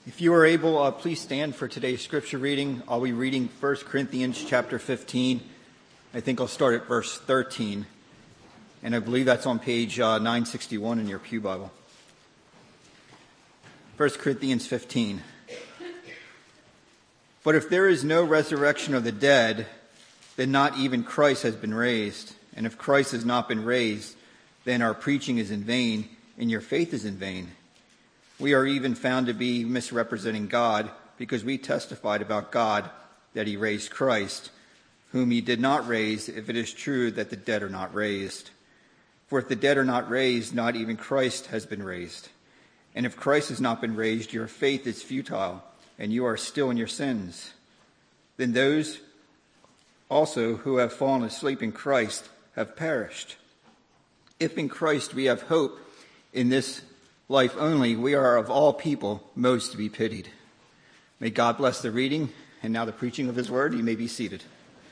If you are able, please stand for today's scripture reading. I'll be reading 1 Corinthians chapter 15. I think I'll start at verse 13. And I believe that's on page 961 in your pew Bible. 1 Corinthians 15. But if there is no resurrection of the dead, then not even Christ has been raised. And if Christ has not been raised, then our preaching is in vain, and your faith is in vain. We are even found to be misrepresenting God, because we testified about God that he raised Christ, whom he did not raise, if it is true that the dead are not raised. For if the dead are not raised, not even Christ has been raised. And if Christ has not been raised, your faith is futile, and you are still in your sins. Then those also who have fallen asleep in Christ have perished. If in Christ we have hope in this life only, we are of all people most to be pitied. May God bless the reading and now the preaching of his word. You may be seated.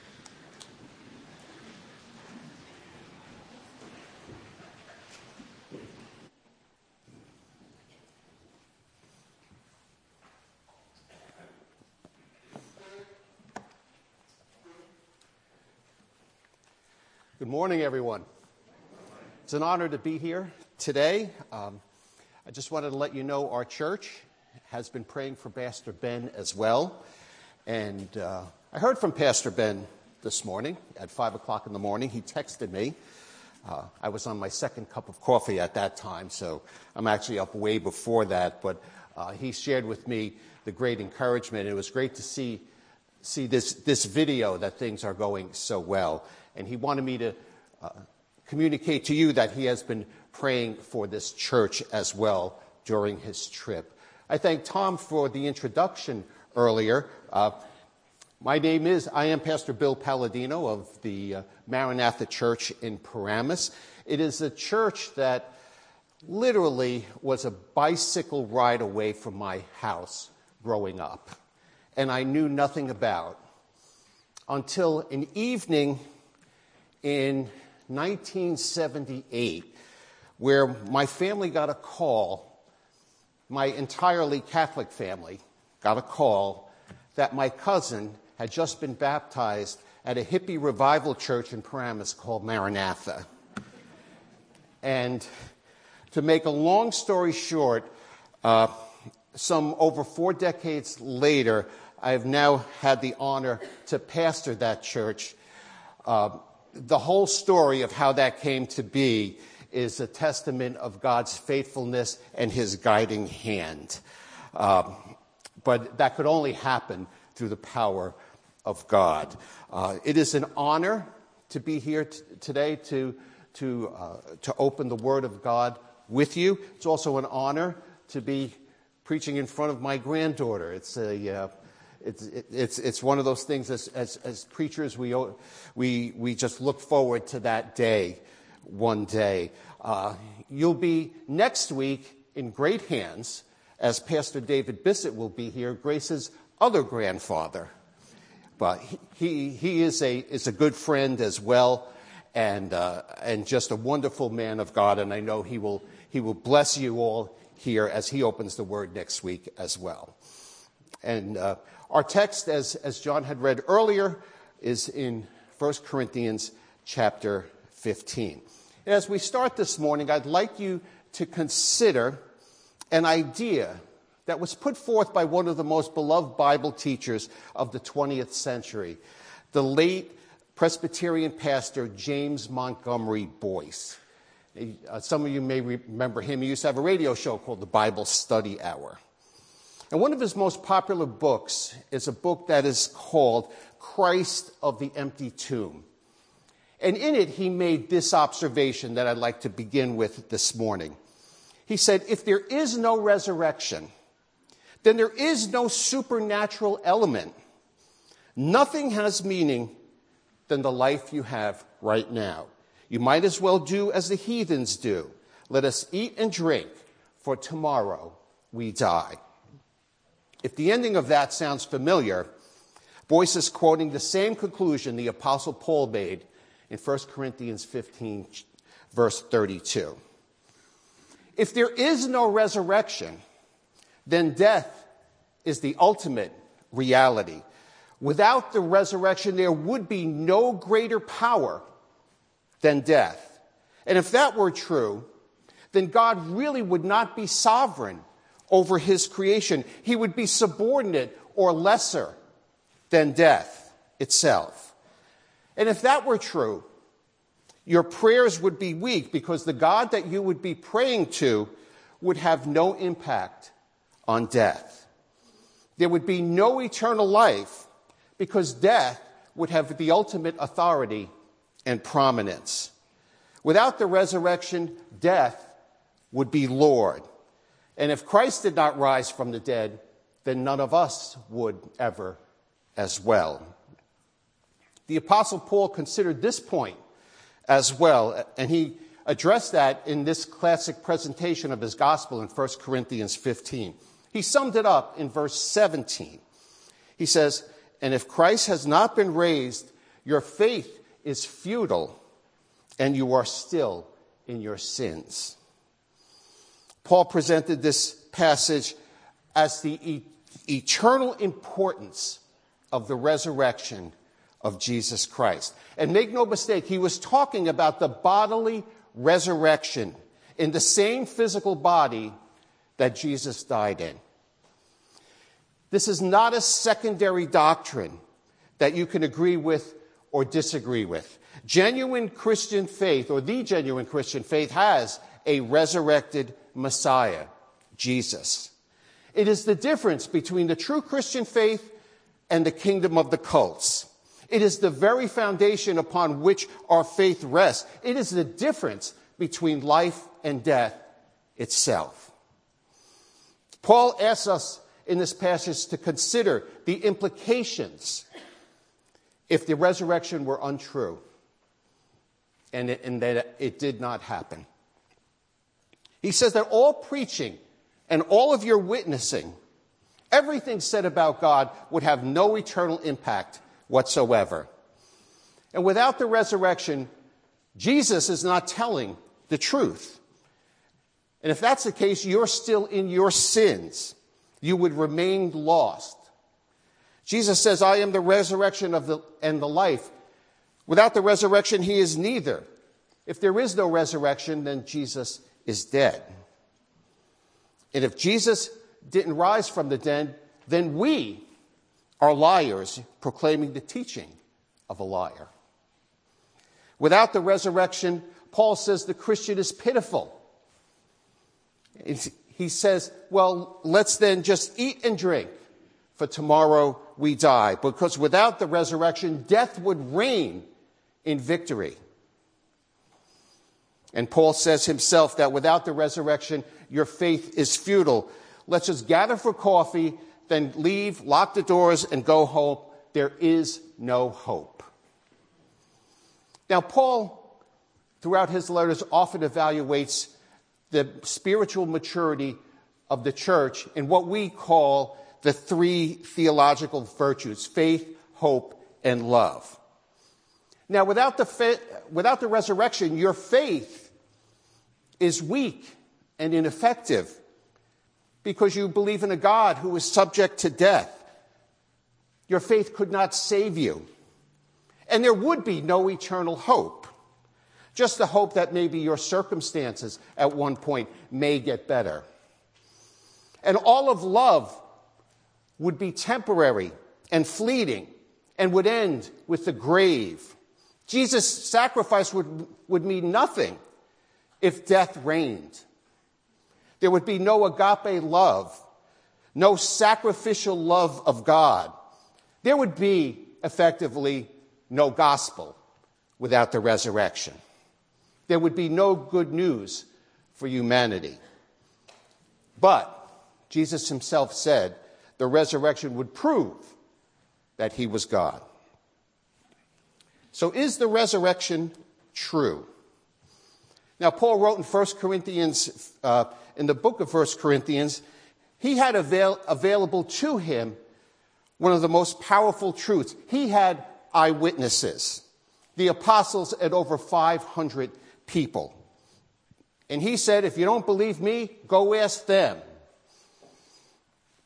Good morning, everyone. It's an honor to be here today. I just wanted to let you know our church has been praying for Pastor Ben as well. And I heard from Pastor Ben this morning at 5 o'clock in the morning. He texted me. I was on my second cup of coffee at that time, so I'm actually up way before that. But he shared with me the great encouragement. It was great to see this video that things are going so well. And he wanted me to communicate to you that he has been praying for this church as well during his trip. I thank Tom for the introduction earlier. I am Pastor Bill Palladino of the Maranatha Church in Paramus. It is a church that literally was a bicycle ride away from my house growing up, and I knew nothing about until an evening in 1978, where my family got a call, my entirely Catholic family got a call that my cousin had just been baptized at a hippie revival church in Paramus called Maranatha. And to make a long story short, some over 4 decades later, I've now had the honor to pastor that church. The whole story of how that came to be is a testament of God's faithfulness and his guiding hand. But that could only happen through the power of God. It is an honor to be here today to open the Word of God with you. It's also an honor to be preaching in front of my granddaughter. It's one of those things as preachers we just look forward to that day one day. You'll be next week in great hands as Pastor David Bissett will be here, Grace's other grandfather. But he is a good friend as well, and just a wonderful man of God. And I know he will bless you all here as he opens the Word next week as well. And our text, as John had read earlier, is in 1 Corinthians chapter 15. As we start this morning, I'd like you to consider an idea that was put forth by one of the most beloved Bible teachers of the 20th century, the late Presbyterian pastor James Montgomery Boyce. Some of you may remember him. He used to have a radio show called the Bible Study Hour. And one of his most popular books is a book that is called Christ of the Empty Tomb. And in it, he made this observation that I'd like to begin with this morning. He said, if there is no resurrection, then there is no supernatural element. Nothing has meaning than the life you have right now. You might as well do as the heathens do. Let us eat and drink, for tomorrow we die. If the ending of that sounds familiar, Boyce is quoting the same conclusion the Apostle Paul made in 1 Corinthians 15, verse 32. If there is no resurrection, then death is the ultimate reality. Without the resurrection, there would be no greater power than death. And if that were true, then God really would not be sovereign over his creation. He would be subordinate or lesser than death itself. And if that were true, your prayers would be weak because the God that you would be praying to would have no impact on death. There would be no eternal life because death would have the ultimate authority and prominence. Without the resurrection, death would be Lord. And if Christ did not rise from the dead, then none of us would ever as well. The Apostle Paul considered this point as well, and he addressed that in this classic presentation of his gospel in 1 Corinthians 15. He summed it up in verse 17. He says, "And if Christ has not been raised, your faith is futile, and you are still in your sins." Paul presented this passage as the eternal importance of the resurrection of Jesus Christ. And make no mistake, he was talking about the bodily resurrection in the same physical body that Jesus died in. This is not a secondary doctrine that you can agree with or disagree with. Genuine Christian faith, or the genuine Christian faith, has a resurrected Messiah, Jesus. It is the difference between the true Christian faith and the kingdom of the cults. It is the very foundation upon which our faith rests. It is the difference between life and death itself. Paul asks us in this passage to consider the implications if the resurrection were untrue and that it did not happen. He says that all preaching and all of your witnessing, everything said about God, would have no eternal impact whatsoever. And without the resurrection, Jesus is not telling the truth. And if that's the case, you're still in your sins. You would remain lost. Jesus says, "I am the resurrection and the life." Without the resurrection, he is neither. If there is no resurrection, then Jesus is dead. And if Jesus didn't rise from the dead, then we are liars proclaiming the teaching of a liar. Without the resurrection, Paul says the Christian is pitiful. He says, well, let's then just eat and drink, for tomorrow we die. Because without the resurrection, death would reign in victory. And Paul says himself that without the resurrection, your faith is futile. Let's just gather for coffee, then leave, lock the doors, and go home. There is no hope. Now, Paul, throughout his letters, often evaluates the spiritual maturity of the church in what we call the three theological virtues: faith, hope, and love. Now, without the resurrection, your faith is weak and ineffective because you believe in a God who is subject to death. Your faith could not save you. And there would be no eternal hope. Just the hope that maybe your circumstances at one point may get better. And all of love would be temporary and fleeting and would end with the grave. Jesus' sacrifice would mean nothing if death reigned. There would be no agape love, no sacrificial love of God. There would be, effectively, no gospel without the resurrection. There would be no good news for humanity. But Jesus himself said the resurrection would prove that he was God. So is the resurrection true? Now, Paul wrote in 1 Corinthians, in the book of 1 Corinthians, he had available to him one of the most powerful truths. He had eyewitnesses, the apostles at over 500 people. And he said, if you don't believe me, go ask them.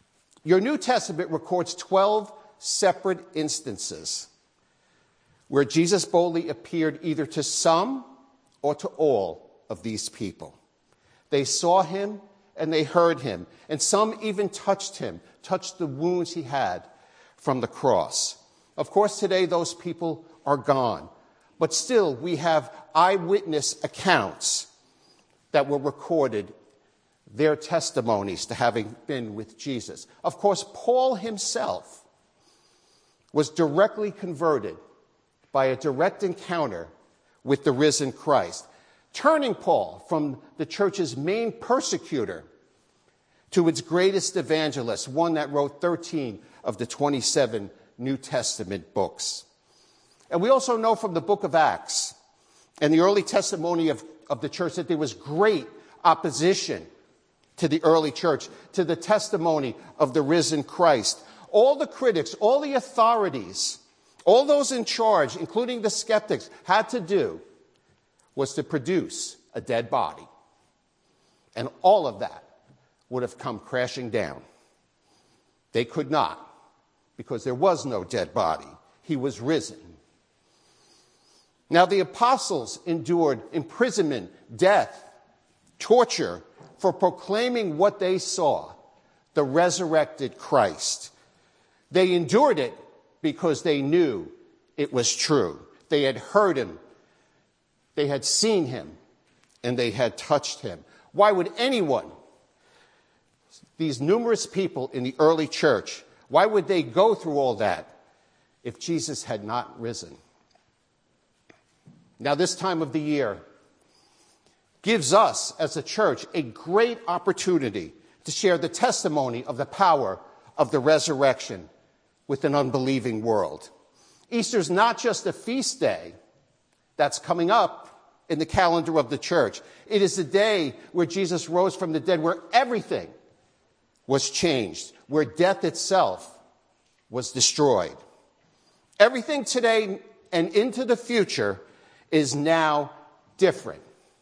Your New Testament records 12 separate instances where Jesus boldly appeared either to some or to all of these people. They saw him and they heard him, and some even touched him, touched the wounds he had from the cross. Of course, today those people are gone, but still we have eyewitness accounts that were recorded, their testimonies to having been with Jesus. Of course, Paul himself was directly converted by a direct encounter with the risen Christ, turning Paul from the church's main persecutor to its greatest evangelist, one that wrote 13 of the 27 New Testament books. And we also know from the book of Acts and the early testimony of the church that there was great opposition to the early church, to the testimony of the risen Christ. All the critics, all the authorities, all those in charge, including the skeptics, had to do was to produce a dead body. And all of that would have come crashing down. They could not, because there was no dead body. He was risen. Now, the apostles endured imprisonment, death, torture for proclaiming what they saw, the resurrected Christ. They endured it because they knew it was true. They had heard him, they had seen him, and they had touched him. Why would anyone, these numerous people in the early church, why would they go through all that if Jesus had not risen? Now, this time of the year gives us as a church a great opportunity to share the testimony of the power of the resurrection with an unbelieving world. Easter's not just a feast day that's coming up in the calendar of the church. It is the day where Jesus rose from the dead, where everything was changed, where death itself was destroyed. Everything today and into the future is now different.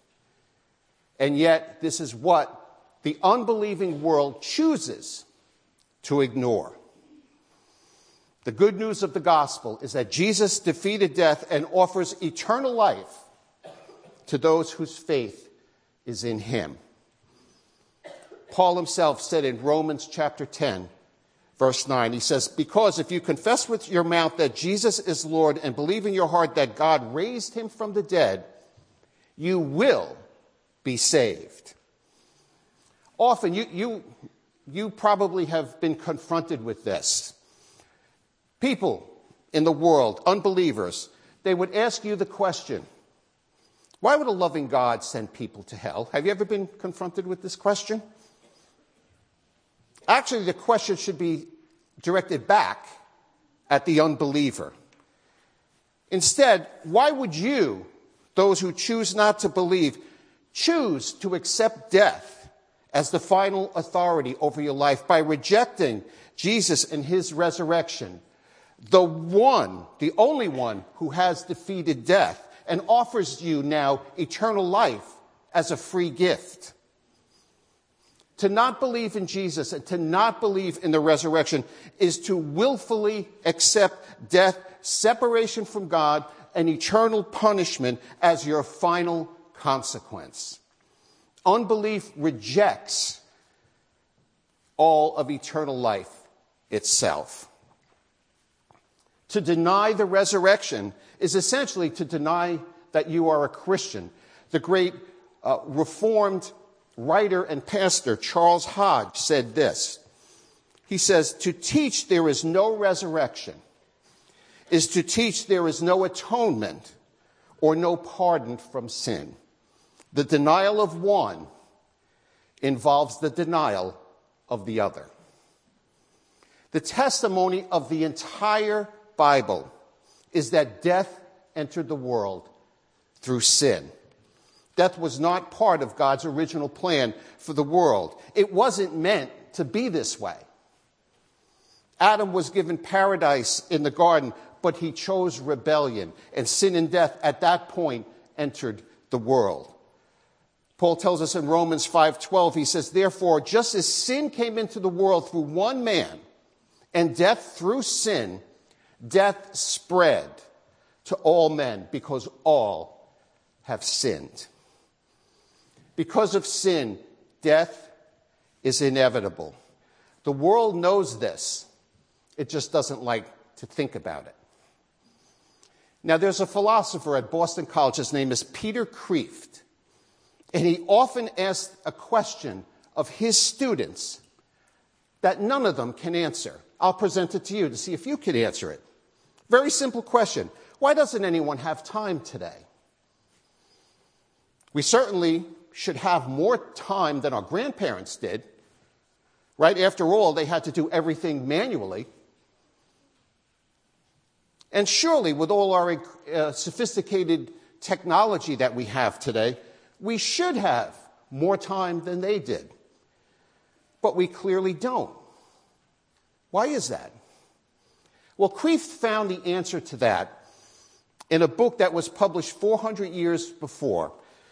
And yet, this is what the unbelieving world chooses to ignore. The good news of the gospel is that Jesus defeated death and offers eternal life to those whose faith is in him. Paul himself said in Romans chapter 10, verse 9, he says, because if you confess with your mouth that Jesus is Lord and believe in your heart that God raised him from the dead, you will be saved. Often you probably have been confronted with this. People in the world, unbelievers, they would ask you the question, why would a loving God send people to hell? Have you ever been confronted with this question? Actually, the question should be directed back at the unbeliever. Instead, why would you, those who choose not to believe, choose to accept death as the final authority over your life by rejecting Jesus and his resurrection, the only one who has defeated death and offers you now eternal life as a free gift? To not believe in Jesus and to not believe in the resurrection is to willfully accept death, separation from God, and eternal punishment as your final consequence. Unbelief rejects all of eternal life itself. To deny the resurrection is essentially to deny that you are a Christian. The great Reformed writer and pastor Charles Hodge said this. He says, to teach there is no resurrection is to teach there is no atonement or no pardon from sin. The denial of one involves the denial of the other. The testimony of the entire Bible is that death entered the world through sin. Death was not part of God's original plan for the world. It wasn't meant to be this way. Adam was given paradise in the garden, but he chose rebellion, and sin and death at that point entered the world. Paul tells us in Romans 5:12, he says, therefore, just as sin came into the world through one man, and death through sin, death spread to all men because all have sinned. Because of sin, death is inevitable. The world knows this. It just doesn't like to think about it. Now, there's a philosopher at Boston College. His name is Peter Kreeft. And he often asks a question of his students that none of them can answer. I'll present it to you to see if you can answer it. Very simple question. Why doesn't anyone have time today? We certainly should have more time than our grandparents did. Right? After all, they had to do everything manually. And surely, with all our sophisticated technology that we have today, we should have more time than they did. But we clearly don't. Why is that? Well, Kreeft found the answer to that in a book that was published 400 years before,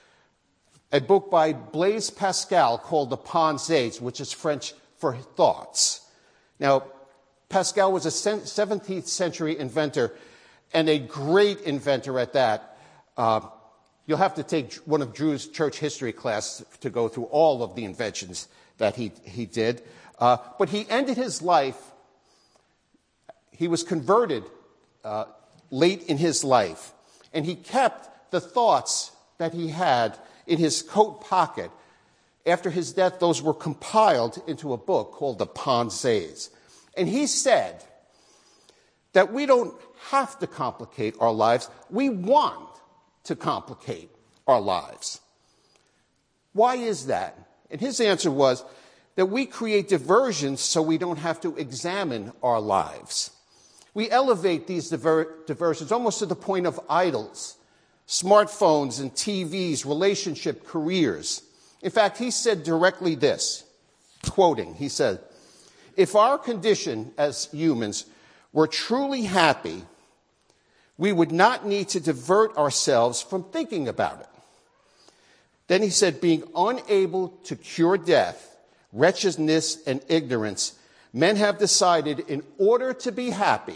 a book by Blaise Pascal called The Pensées, which is French for thoughts. Now, Pascal was a 17th century inventor, and a great inventor at that. You'll have to take one of Drew's church history class to go through all of the inventions that he did. But he ended his life, he was converted late in his life, and he kept the thoughts that he had in his coat pocket. After his death, those were compiled into a book called The Pensées. And he said that we don't have to complicate our lives. We want to complicate our lives. Why is that? And his answer was that we create diversions so we don't have to examine our lives. We elevate these diversions almost to the point of idols, smartphones and TVs, relationship, careers. In fact, he said directly this, quoting, he said, if our condition as humans were truly happy, we would not need to divert ourselves from thinking about it. Then he said, being unable to cure death, wretchedness, and ignorance, men have decided in order to be happy,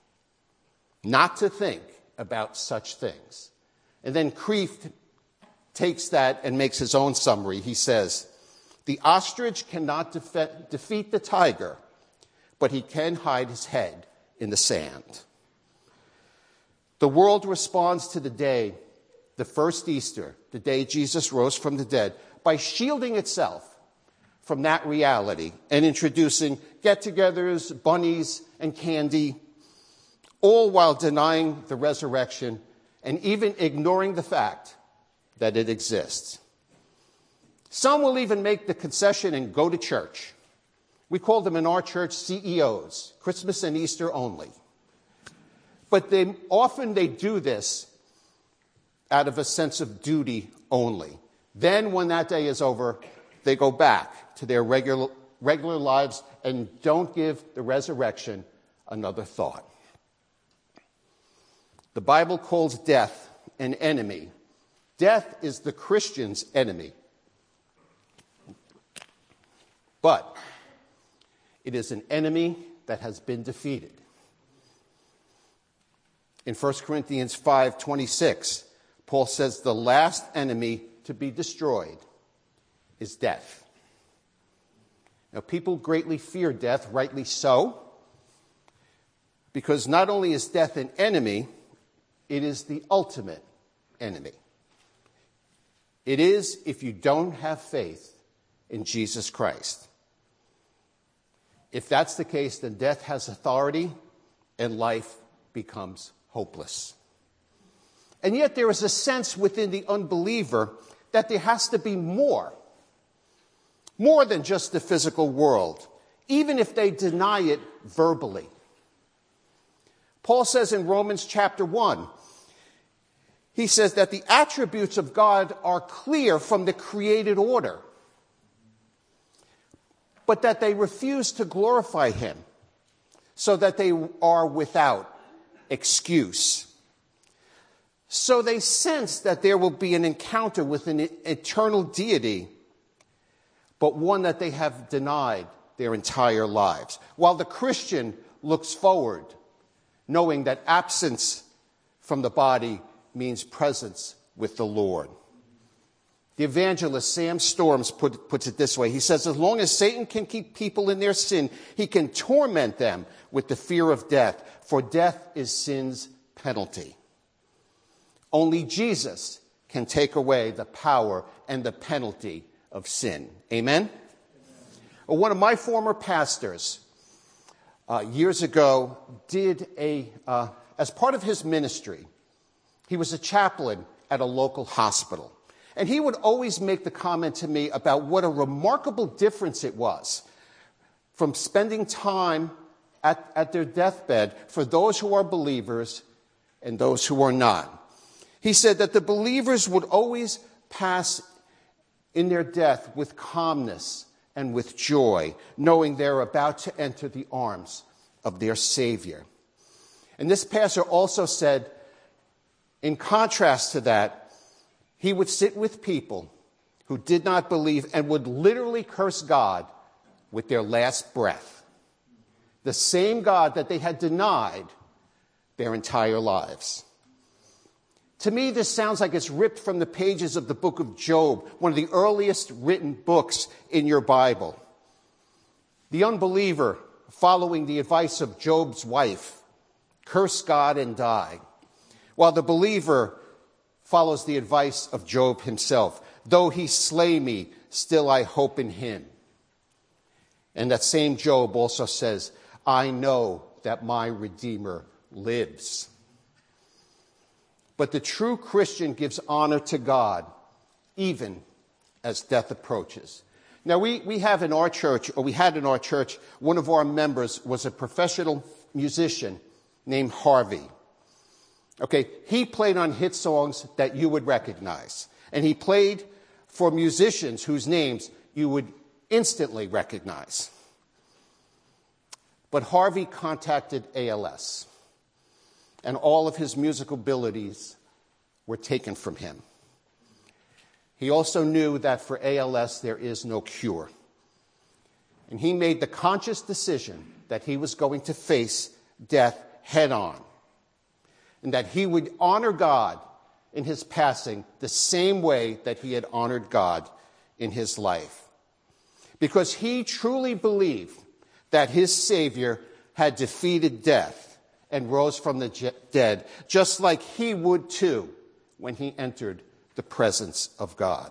not to think about such things. And then Kreeft takes that and makes his own summary. He says, the ostrich cannot defeat the tiger, but he can hide his head in the sand. The world responds to the day, the first Easter, the day Jesus rose from the dead, by shielding itself from that reality and introducing get-togethers, bunnies, and candy, all while denying the resurrection and even ignoring the fact that it exists. Some will even make the concession and go to church. We call them in our church CEOs, Christmas and Easter only. But they do this out of a sense of duty only. Then when that day is over, they go back to their regular lives and don't give the resurrection another thought. The Bible calls death an enemy. Death is the Christian's enemy. But it is an enemy that has been defeated. In 1 Corinthians 5:26, Paul says the last enemy to be destroyed is death. Now, people greatly fear death, rightly so, because not only is death an enemy, it is the ultimate enemy. It is if you don't have faith in Jesus Christ. If that's the case, then death has authority and life becomes hopeless. And yet there is a sense within the unbeliever that there has to be more than just the physical world, even if they deny it verbally. Paul says in Romans chapter 1, he says that the attributes of God are clear from the created order, but that they refuse to glorify him, so that they are without excuse. So they sense that there will be an encounter with an eternal deity, but one that they have denied their entire lives. While the Christian looks forward, knowing that absence from the body means presence with the Lord. The evangelist Sam Storms puts it this way. He says, as long as Satan can keep people in their sin, he can torment them with the fear of death, for death is sin's penalty. Only Jesus can take away the power and the penalty of sin. Amen? One of my former pastors years ago did as part of his ministry, he was a chaplain at a local hospital. And he would always make the comment to me about what a remarkable difference it was from spending time at their deathbed for those who are believers and those who are not. He said that the believers would always pass in their death with calmness and with joy, knowing they're about to enter the arms of their Savior. And this pastor also said, in contrast to that, he would sit with people who did not believe and would literally curse God with their last breath. The same God that they had denied their entire lives. To me, this sounds like it's ripped from the pages of the book of Job, one of the earliest written books in your Bible. The unbeliever, following the advice of Job's wife, cursed God and died, while the believer follows the advice of Job himself. Though he slay me, still I hope in him. And that same Job also says, I know that my Redeemer lives. But the true Christian gives honor to God, even as death approaches. Now, we have in our church, or we had in our church, one of our members was a professional musician named Harvey. Okay, he played on hit songs that you would recognize. And he played for musicians whose names you would instantly recognize. But Harvey contacted ALS, and all of his musical abilities were taken from him. He also knew that for ALS there is no cure. And he made the conscious decision that he was going to face death head on, and that he would honor God in his passing the same way that he had honored God in his life. Because he truly believed that his Savior had defeated death and rose from the dead, just like he would too when he entered the presence of God.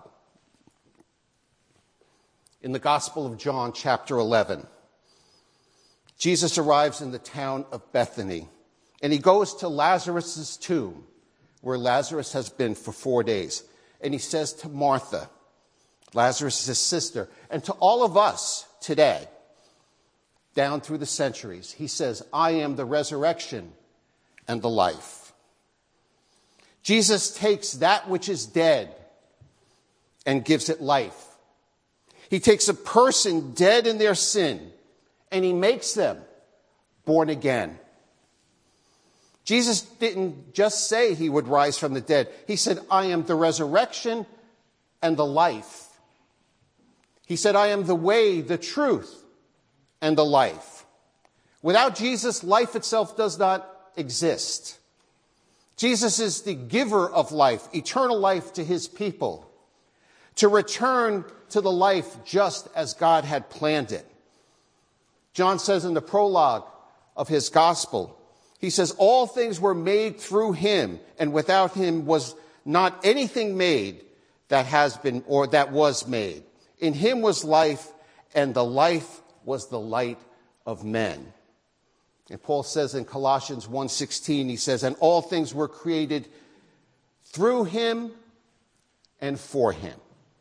In the Gospel of John, chapter 11, Jesus arrives in the town of Bethany, and he goes to Lazarus' tomb, where Lazarus has been for 4 days. And he says to Martha, Lazarus' sister, and to all of us today, down through the centuries, he says, I am the resurrection and the life. Jesus takes that which is dead and gives it life. He takes a person dead in their sin and he makes them born again. Jesus didn't just say he would rise from the dead. He said, I am the resurrection and the life. He said, I am the way, the truth, and the life. Without Jesus, life itself does not exist. Jesus is the giver of life, eternal life to his people, to return to the life just as God had planned it. John says in the prologue of his gospel, he says, all things were made through him, and without him was not anything made that has been or that was made. In him was life, and the life was the light of men. And Paul says in Colossians 1:16, he says, and all things were created through him and for him.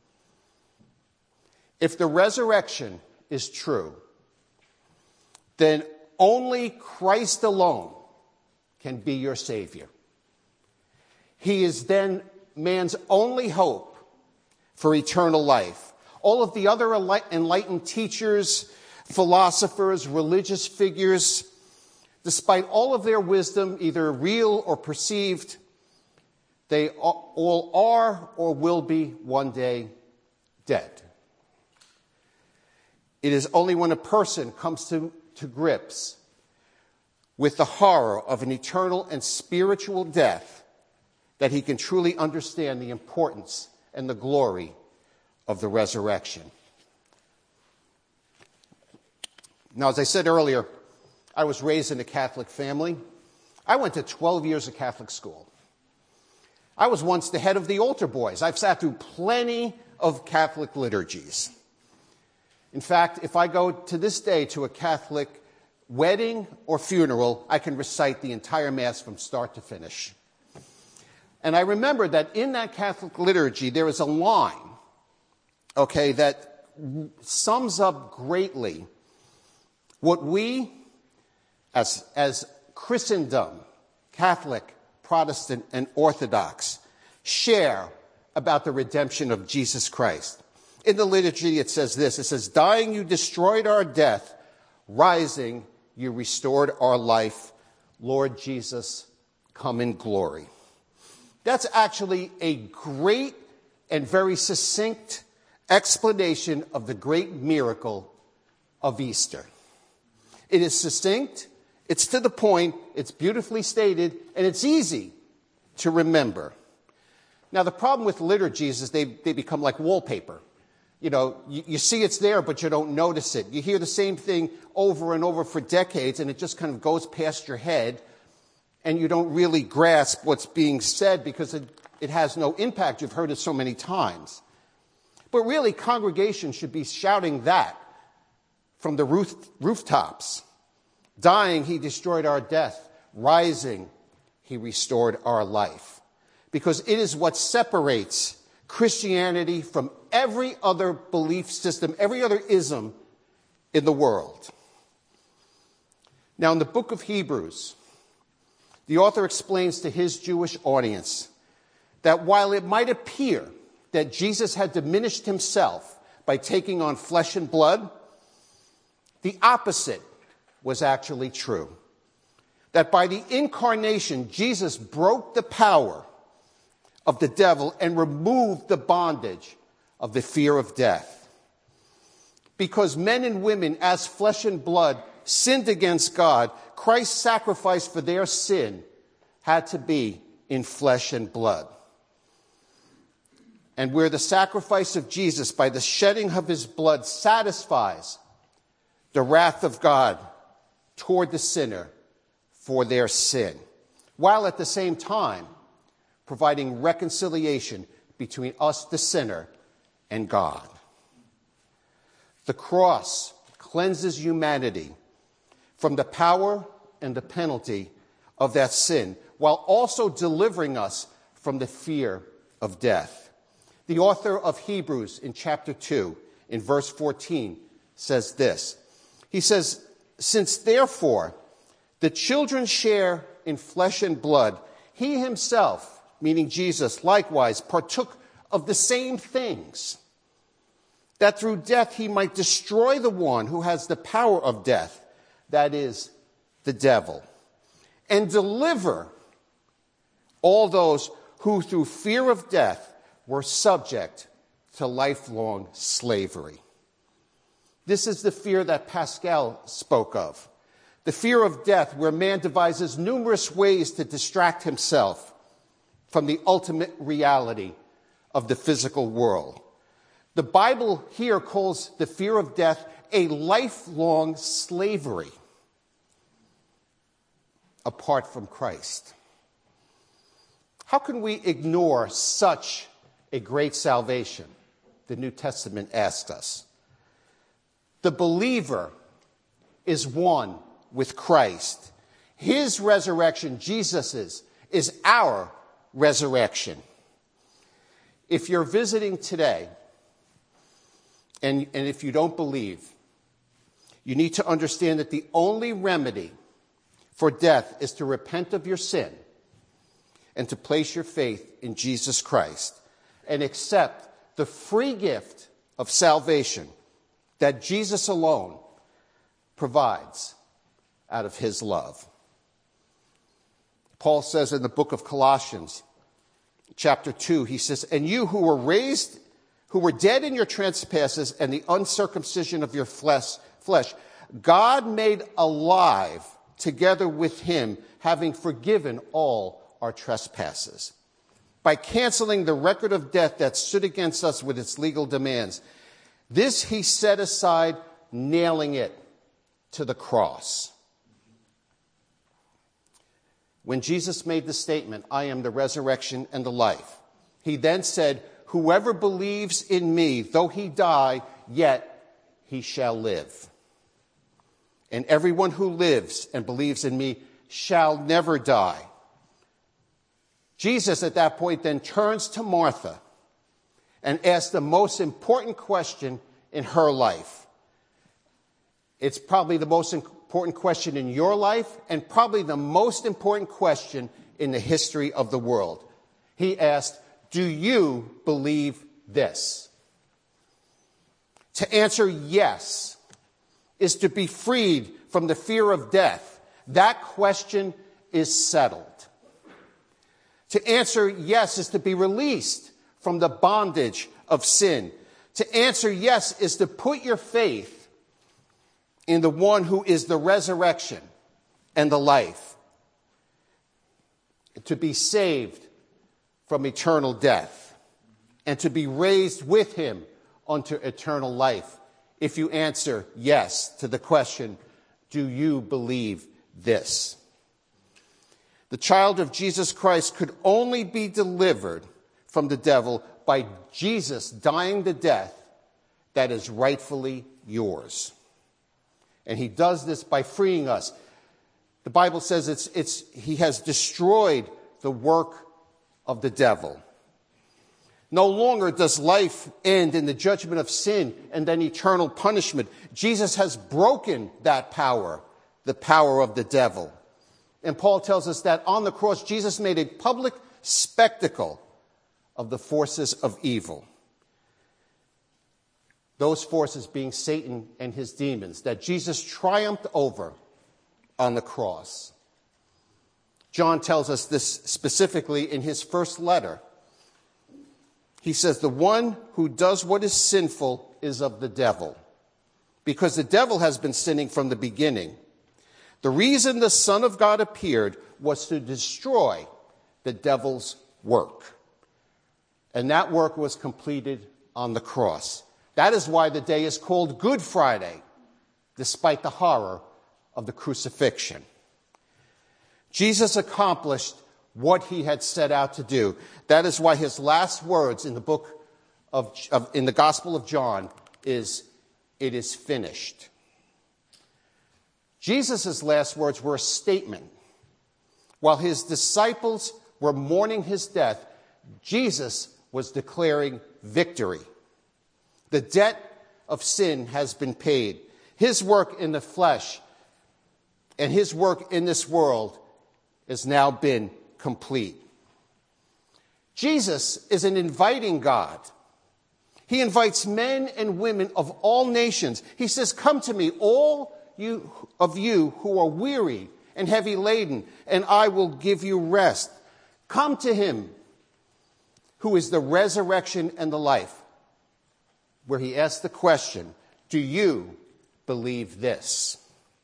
If the resurrection is true, then only Christ alone can be your Savior. He is then man's only hope for eternal life. All of the other enlightened teachers, philosophers, religious figures, despite all of their wisdom, either real or perceived, They all are or will be one day dead. It is only when a person comes to grips with the horror of an eternal and spiritual death that he can truly understand the importance and the glory of the resurrection. Now, as I said earlier, I was raised in a Catholic family. I went to 12 years of Catholic school. I was once the head of the altar boys. I've sat through plenty of Catholic liturgies. In fact, if I go to this day to a Catholic wedding or funeral, I can recite the entire Mass from start to finish. And I remember that in that Catholic liturgy, there is a line, that sums up greatly what we, as Christendom, Catholic, Protestant, and Orthodox, share about the redemption of Jesus Christ. In the liturgy, it says this. It says, "Dying, you destroyed our death. Rising, you restored our life. Lord Jesus, come in glory." That's actually a great and very succinct explanation of the great miracle of Easter. It is succinct, it's to the point, it's beautifully stated, and it's easy to remember. Now, the problem with liturgies is they become like wallpaper. You see it's there, but you don't notice it. You hear the same thing over and over for decades, and it just kind of goes past your head, and you don't really grasp what's being said because it has no impact. You've heard it so many times. But really, congregations should be shouting that from the rooftops. Dying, he destroyed our death. Rising, he restored our life. Because it is what separates Christianity from every other belief system, every other ism in the world. Now, in the book of Hebrews, the author explains to his Jewish audience that while it might appear that Jesus had diminished himself by taking on flesh and blood, the opposite was actually true. That by the incarnation, Jesus broke the power of the devil and removed the bondage of the fear of death. Because men and women, as flesh and blood, sinned against God, Christ's sacrifice for their sin had to be in flesh and blood. And where the sacrifice of Jesus by the shedding of his blood satisfies the wrath of God toward the sinner for their sin, while at the same time providing reconciliation between us, the sinner, and God. The cross cleanses humanity from the power and the penalty of that sin, while also delivering us from the fear of death. The author of Hebrews in chapter 2, in verse 14, says this. He says, "Since therefore the children share in flesh and blood, he himself," meaning Jesus, "likewise partook of the same things, that through death he might destroy the one who has the power of death, that is, the devil, and deliver all those who through fear of death were subject to lifelong slavery." This is the fear that Pascal spoke of. The fear of death, where man devises numerous ways to distract himself from the ultimate reality of the physical world. The Bible here calls the fear of death a lifelong slavery apart from Christ. How can we ignore such a great salvation? The New Testament asks us. The believer is one with Christ. His resurrection, Jesus's, is our resurrection. If you're visiting today, and if you don't believe, you need to understand that the only remedy for death is to repent of your sin and to place your faith in Jesus Christ and accept the free gift of salvation that Jesus alone provides out of his love. Paul says in the book of Colossians, chapter 2, he says, "And you who were dead in your trespasses and the uncircumcision of your flesh, God made alive together with him, having forgiven all our trespasses, by canceling the record of debt that stood against us with its legal demands. This he set aside, nailing it to the cross." When Jesus made the statement, "I am the resurrection and the life," he then said, "Whoever believes in me, though he die, yet he shall live. And everyone who lives and believes in me shall never die." Jesus at that point then turns to Martha and asks the most important question in her life. It's probably the most important question in your life and probably the most important question in the history of the world. He asked, "Do you believe this?" To answer yes is to be freed from the fear of death. That question is settled. To answer yes is to be released from the bondage of sin. To answer yes is to put your faith in the one who is the resurrection and the life. To be saved from eternal death and to be raised with him unto eternal life. If you answer yes to the question, do you believe this? The child of Jesus Christ could only be delivered from the devil by Jesus dying the death that is rightfully yours. And he does this by freeing us. The Bible says he has destroyed the work of the devil. No longer does life end in the judgment of sin and then eternal punishment. Jesus has broken that power, the power of the devil. And Paul tells us that on the cross, Jesus made a public spectacle of the forces of evil. Those forces being Satan and his demons that Jesus triumphed over on the cross. John tells us this specifically in his first letter. He says, "The one who does what is sinful is of the devil, because the devil has been sinning from the beginning. The reason the Son of God appeared was to destroy the devil's work." And that work was completed on the cross. That is why the day is called Good Friday, despite the horror of the crucifixion. Jesus accomplished what he had set out to do. That is why his last words in the book in the Gospel of John is, "It is finished." Jesus' last words were a statement. While his disciples were mourning his death, Jesus was declaring victory. The debt of sin has been paid. His work in the flesh and his work in this world has now been complete. Jesus is an inviting God. He invites men and women of all nations. He says, "Come to me, all of you who are weary and heavy laden, and I will give you rest." Come to him who is the resurrection and the life, where he asks the question, do you believe this?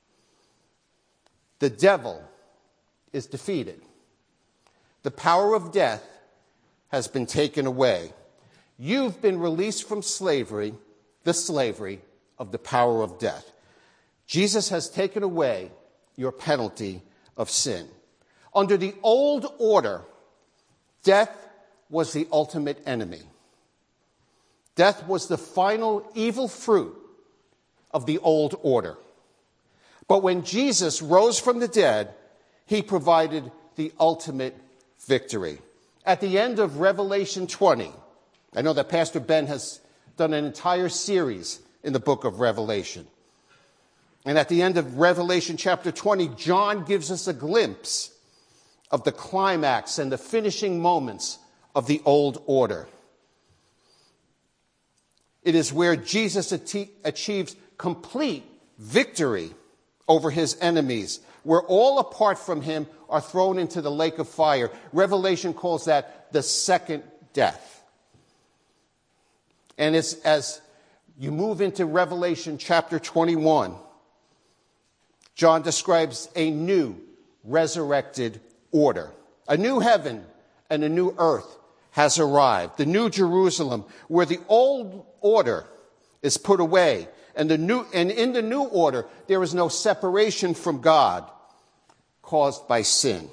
The devil is defeated. The power of death has been taken away. You've been released from slavery, the slavery of the power of death. Jesus has taken away your penalty of sin. Under the old order, death was the ultimate enemy. Death was the final evil fruit of the old order. But when Jesus rose from the dead, he provided the ultimate victory. At the end of Revelation 20, I know that Pastor Ben has done an entire series in the book of Revelation. And at the end of Revelation chapter 20, John gives us a glimpse of the climax and the finishing moments of the old order. It is where Jesus achieves complete victory over his enemies, where all apart from him are thrown into the lake of fire. Revelation calls that the second death. And it's as you move into Revelation chapter 21, John describes a new resurrected order. A new heaven and a new earth has arrived. The new Jerusalem, where the old order is put away. And in the new order, there is no separation from God caused by sin.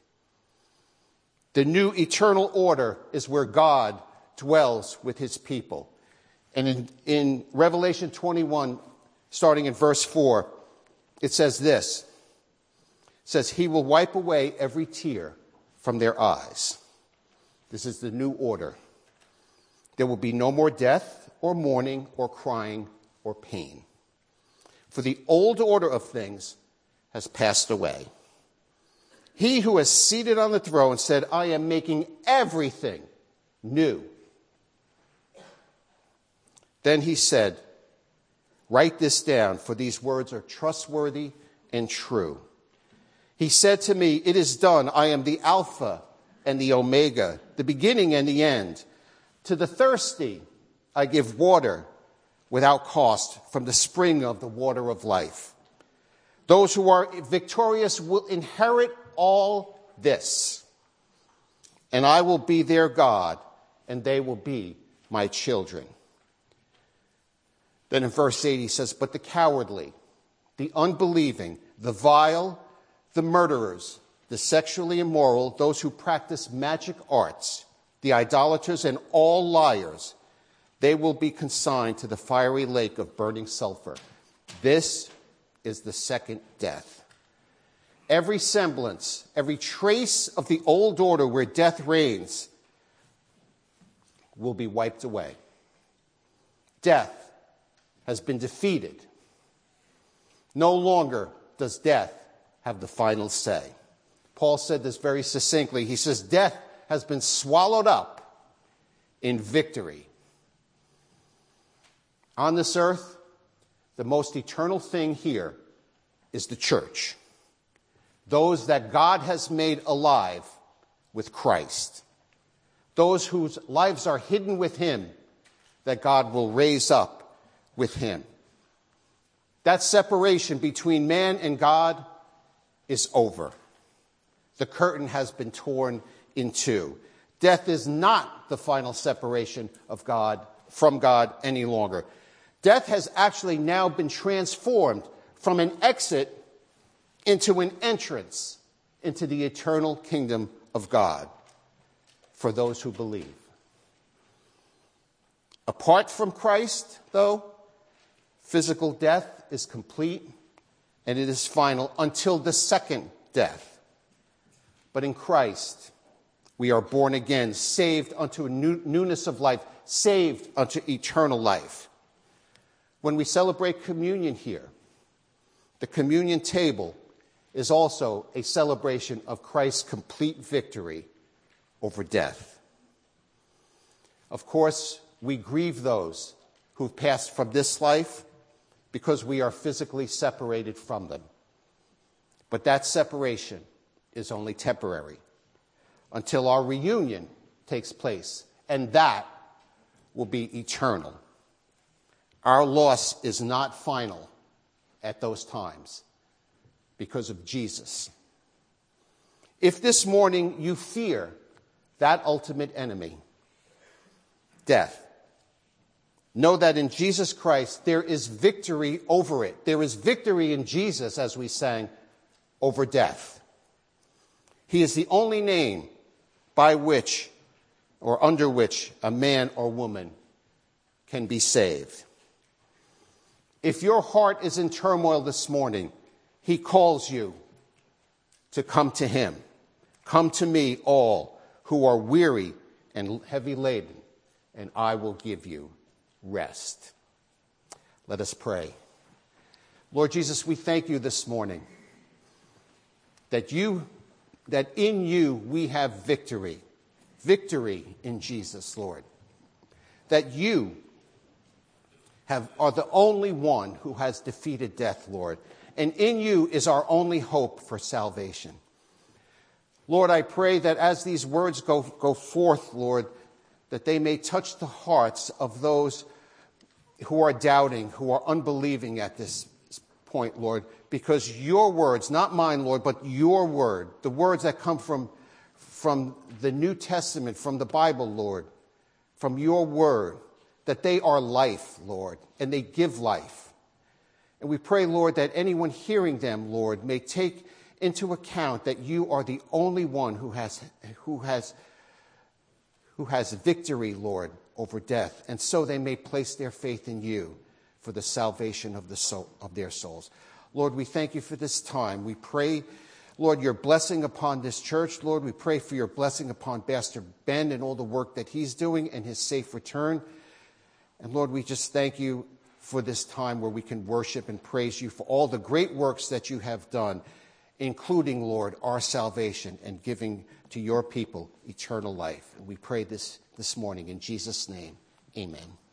The new eternal order is where God dwells with his people. And in Revelation 21, starting in verse 4, it says this. It says, he will wipe away every tear from their eyes. This is the new order. There will be no more death or mourning or crying or pain. For the old order of things has passed away. He who is seated on the throne said, I am making everything new. Then he said, write this down, for these words are trustworthy and true. He said to me, it is done. I am the Alpha and the Omega, the beginning and the end. To the thirsty, I give water without cost from the spring of the water of life. Those who are victorious will inherit all this, and I will be their God, and they will be my children. Then in verse 8 he says, but the cowardly, the unbelieving, the vile, the murderers, the sexually immoral, those who practice magic arts, the idolaters, and all liars, they will be consigned to the fiery lake of burning sulfur. This is the second death. Every semblance, every trace of the old order where death reigns will be wiped away. Death has been defeated. No longer does death have the final say. Paul said this very succinctly. He says, death has been swallowed up in victory. On this earth, the most eternal thing here is the church. Those that God has made alive with Christ. Those whose lives are hidden with him, that God will raise up with him. That separation between man and God is over. The curtain has been torn in two. Death is not the final separation of God from God any longer. Death has actually now been transformed from an exit into an entrance into the eternal kingdom of God for those who believe. Apart from Christ, though, physical death is complete and it is final until the second death. But in Christ, we are born again, saved unto a newness of life, saved unto eternal life. When we celebrate communion here, the communion table is also a celebration of Christ's complete victory over death. Of course, we grieve those who've passed from this life because we are physically separated from them. But that separation is only temporary until our reunion takes place, and that will be eternal. Our loss is not final at those times because of Jesus. If this morning you fear that ultimate enemy, death, know that in Jesus Christ there is victory over it. There is victory in Jesus, as we sang, over death. He is the only name by which or under which a man or woman can be saved. If your heart is in turmoil this morning, he calls you to come to him. Come to me, all who are weary and heavy laden, and I will give you rest. Let us pray. Lord Jesus, we thank you this morning that in you we have victory. Victory in Jesus, Lord. That you are the only one who has defeated death, Lord. and in you is our only hope for salvation. Lord, I pray that as these words go forth, Lord, that they may touch the hearts of those who are doubting, who are unbelieving at this point, Lord, because your words, not mine, Lord, but your word, the words that come from the New Testament, from the Bible, Lord, from your word, that they are life, Lord, and they give life. And we pray, Lord, that anyone hearing them, Lord, may take into account that you are the only one who has victory, Lord, over death, and so they may place their faith in you for the salvation of their souls. Lord, we thank you for this time. We pray, Lord, your blessing upon this church. Lord, we pray for your blessing upon Pastor Ben and all the work that he's doing and his safe return. And Lord, we just thank you for this time where we can worship and praise you for all the great works that you have done, including, Lord, our salvation and giving to your people eternal life. And we pray this morning in Jesus' name. Amen.